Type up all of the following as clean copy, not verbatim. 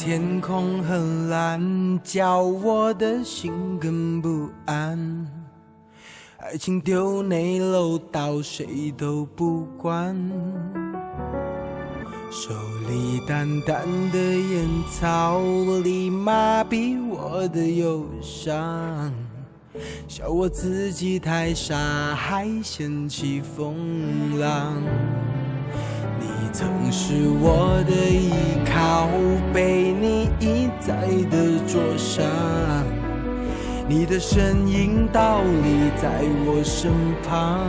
天空很蓝，叫我的心更不安。爱情丢内漏到谁都不管，手里淡淡的烟草里麻痹我的忧伤，笑我自己太傻，还嫌弃风浪。你曾是我的依靠，被你一再的灼伤，你的身影倒立在我身旁，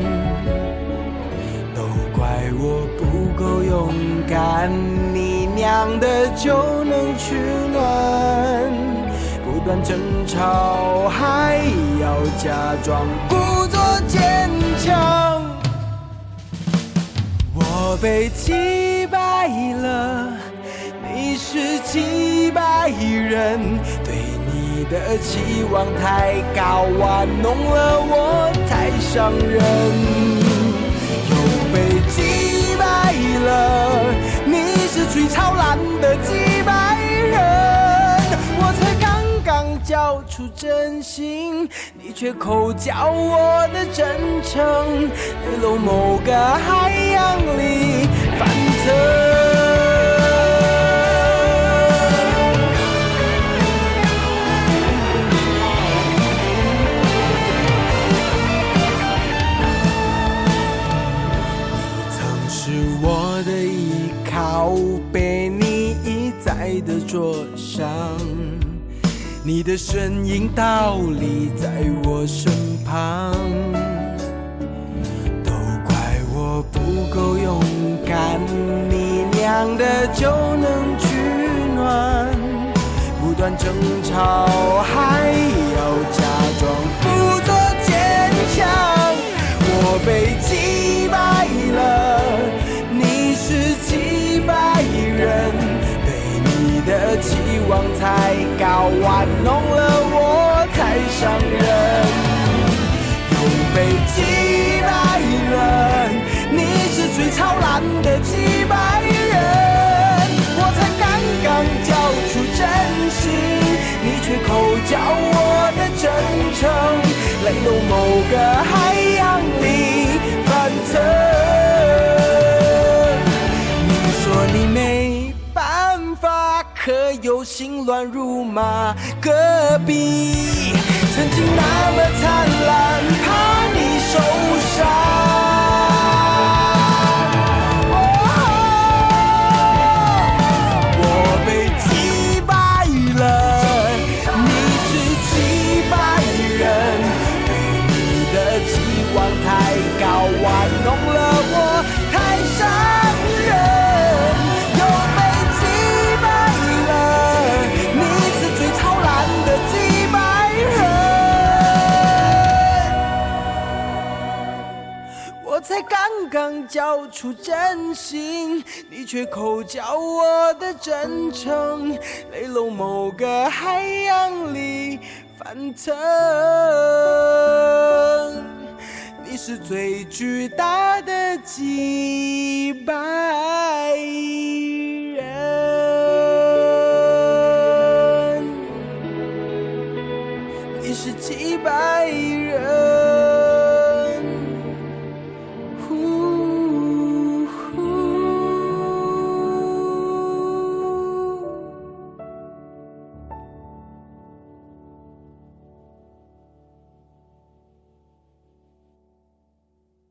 都怪我不够勇敢，你酿的酒能取暖，不断争吵还要假装故作坚强。我被击败了，你是击败人，对你的期望太高，玩弄了我太伤人。又被击败了，你是最超烂的击败人，我才刚刚交出真心，你却口交我的真诚，泪漏某个海洋里翻腾。我的依靠被你一再的灼伤，你的身影倒立在我身旁，都怪我不够勇敢，你酿的酒能取暖，不断争吵还要假装故作坚强。我被击败了，你是击败人，对你的期望太高，玩弄了我太伤人。又被击败了，你是最超烂的击败人，我才刚刚交出真心，你却口交我的真诚，泪漏某个海洋里翻腾。你没办法，可有心乱如麻。隔壁曾经那么灿烂，怕你受伤。我被击败了，你是击败人，对你的期望太高，玩弄了我太伤人。才刚刚交出真心，你却口交我的真诚，泪漏某个海洋里翻腾。你是最巨大的击败人，你是击败